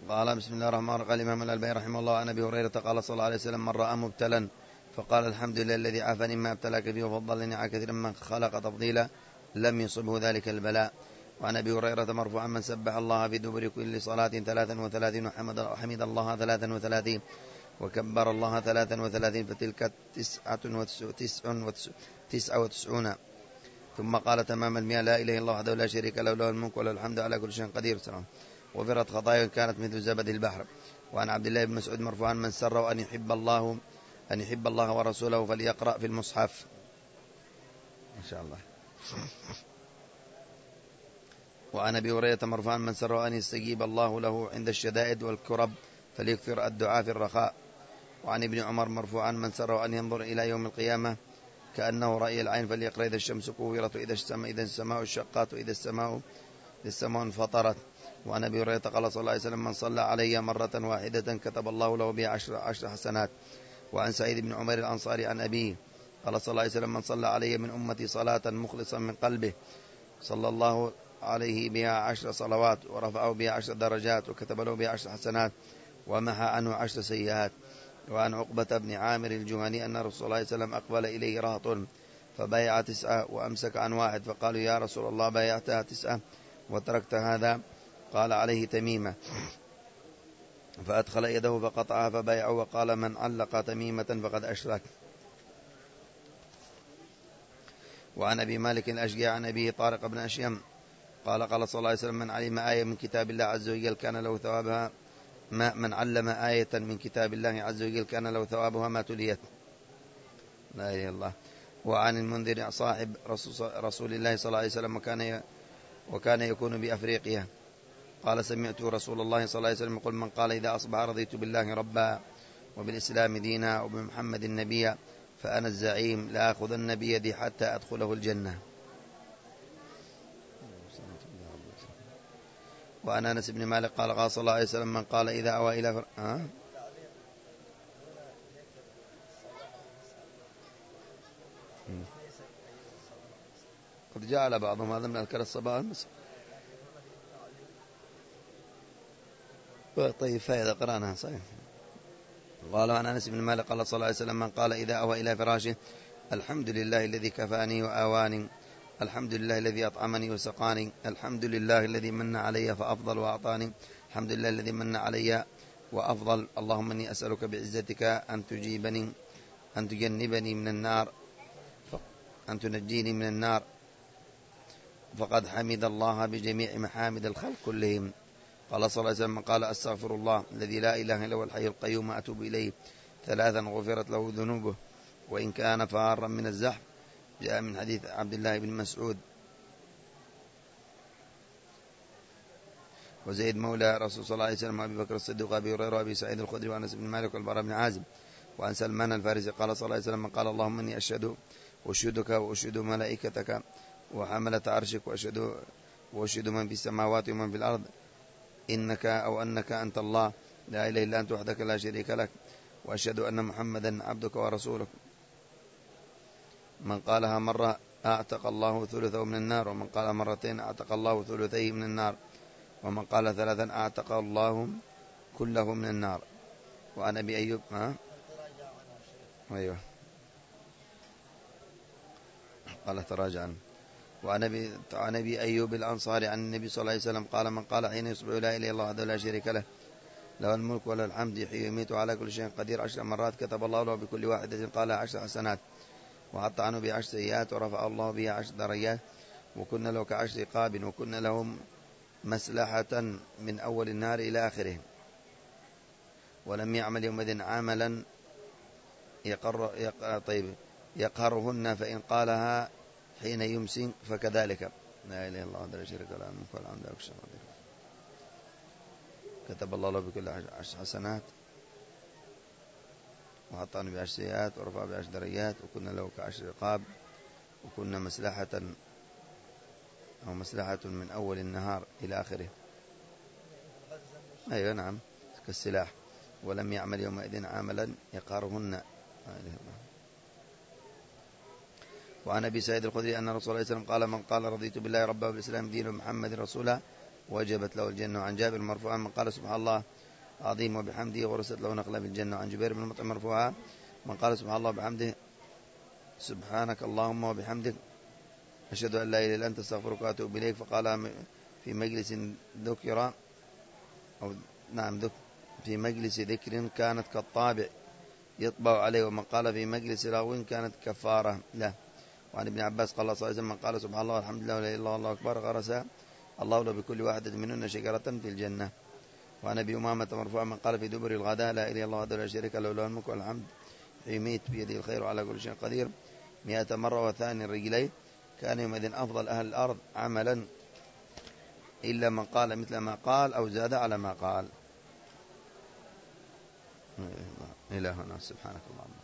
قال بسم الله الرحمن الرحيم. قال الإمام الألباني رحمه الله عن أبي هريرة قال صلى الله عليه وسلم من رأى مبتلا فقال الحمد لله الذي عافاني ما ابتلاك فيه وفضلني على كثير من خلق تفضيلا لم يصبه ذلك البلاء. وعن أبي هريرة مرفوعا من سبح الله في دبر كل صلاة 33 وحمد الله 33 وكبر الله 33 فتلك 99. ثم قال تمام 100 لا إله إلا الله وحده لا شريك له له الملك وله الحمد على كل شيء قدير. وفرت خطايا كانت مثل زبد البحر. وعن عبد الله بن مسعود مرفوعا من سر أن يحب الله ورسوله فليقرأ في المصحف. إن شاء الله. وعن أبي هريرة مرفوعا من سر أن يستجيب الله له عند الشدائد والكرب فليكثر الدعاء في الرخاء. وعن ابن عمر مرفوعا من سر أن ينظر إلى يوم القيامة كأنه رأي العين فليقرأ إذا الشمس كورت وإذا السماء انشقت وإذا السماء انفطرت. وعن أبي هريرة قال صلى الله عليه وسلم من صلى علي مرة واحدة كتب الله له بها 10 حسنات. وعن سعيد بن عمر الأنصاري عن أبيه قال صلى الله عليه وسلم من صلى علي من أمتي صلاة مخلصا من قلبه صلى الله عليه بها 10 صلوات ورفعه بها 10 درجات وكتب له بها 10 حسنات ومحى عنه 10 سيئات. وعن عقبة بن عامر الجهني أن رسول الله صلى الله عليه وسلم أقبل إليه رهط فبايع 9 وأمسك عن 1 فقالوا يا رسول الله بايعتها 9 وتركت هذا؟ قال عليه تميمة فأدخل يده فقطعها فبايعه وقال من علق تميمة فقد أشرك. وعن أبي مالك الأشجع عن أبيه طارق بن أشيم قال صلى الله عليه وسلم من علم آية من كتاب الله عز وجل كان له ثوابها من علم آية من كتاب الله عز وجل كان له ثوابها ما تليت. لا إله إلا الله. وعن المنذر صاحب رسول الله صلى الله عليه وسلم وكان يكون بأفريقيا قال سمعت رسول الله صلى الله عليه وسلم يقول من قال إذا أصبح رضيت بالله ربا وبالإسلام دينا وبمحمد النبي فأنا الزعيم لا أخذن بيدي حتى أدخله الجنة. وعن أنس بن مالك قال صلى الله عليه وسلم من قال إذا أوى إلى قد جعل بعضهم هذا من أذكار الصباح والمساء. طيب فإذا قرأناها صحيح. قال عن أنس بن مالك قال صلى الله عليه وسلم من قال إذا أوى إلى فراشه الحمد لله الذي كفاني وآواني الحمد لله الذي أطعمني وسقاني الحمد لله الذي من علي فأفضل وأعطاني الحمد لله الذي من علي وأفضل اللهم إني أسألك بعزتك أن تجنبني من النار أن تنجيني من النار فقد حمد الله بجميع محامد الخلق كلهم. قال صلى الله عليه وسلم قال أستغفر الله الذي لا إله إلا هو الحي القيوم أتوب إليه 3 غفرت له ذنوبه وإن كان فارا من الزحف. جاء من حديث عبد الله بن مسعود وزيد مولى رسول صلى الله عليه وسلم وأبي بكر الصديق وأبي هريرة وأبي سعيد الخدري وأنس بن مالك والبراء بن عازب. وعن سلمان الفارسي قال صلى الله عليه وسلم قال اللهم إني أشهدك وأشهد ملائكتك وحملة عرشك وأشهد من في السماوات ومن في الأرض أنك أنت الله لا إله إلا أنت وحدك لا شريك لك وأشهد أن محمدا عبدك ورسولك. من قالها مرة أعتق الله ثلثه من النار ومن قال مرتين أعتق الله ثلثيه من النار ومن قال 3 أعتق الله كله من النار. وعن أبي أيوب أيوه قال تراجعا. وعن أبي أيوب الأنصاري عن النبي صلى الله عليه وسلم قال من قال حين يصبح لا إله إلا الله وحده لا شريك له له الملك وله الحمد يحيي ويميت على كل شيء قدير 10 مرات كتب الله له بكل واحدة قالها 10 حسنات وحط عنه ب10 سيئات ورفع الله بها 10 درجات وكنا له ك10 رقاب وكنا لهم مسلحة من أول النار إلى آخره. ولم يعمل يومئذ عملا يقهرهن فإن قالها حين يمسي فكذلك لا إله إلا الله وحده لا شريك له الملك وله الحمد على كل شيء قدير كتب الله له بكل 10 حسنات وحط عنه ب10 سيئات ورفع ب10 درجات وكنا له ك10 رقاب وكنا مسلحة من أول النهار إلى آخره. أيوة نعم كالسلاح. ولم يعمل يومئذ عملا يقهرهن. وعن أبي سعيد الخدري أن رسول الله صلى الله عليه وسلم قال من قال رضيت بالله ربا وبالإسلام دينا ومحمد رسولا وجبت له الجنة. وعن جابر مرفوعا من قال سبحان الله عظيم وبحمده غرست له نخلة في الجنة. وعن جبير بن مطعم مرفوعا من قال سبحان الله وبحمده سبحانك اللهم وبحمدك أشهد أن لا إله إلا أنت أستغفرك وأتوب إليك، فقال في مجلس ذكر أو نعم في مجلس ذكر كانت كالطابع يطبع عليه، ومن قال في مجلس لغو كانت كفارة له. وعن ابن عباس قال صلى الله عليه وسلم من قال سبحان الله والحمد لله ولا إله إلا الله والله أكبر غرس الله له بكل واحدة منهن شجرة في الجنة. وعن أبي أمامة مرفوعا من قال في دبر الغداء لا إله إلا الله وحده لا شريك له له الملك والحمد يميت بيده الخير وعلى كل شيء قدير 100 مرة وثاني الرجلين كان يومئذ أفضل أهل الأرض عملا إلا من قال مثل ما قال أو زاد على ما قال. إلى هنا سبحانك اللهم.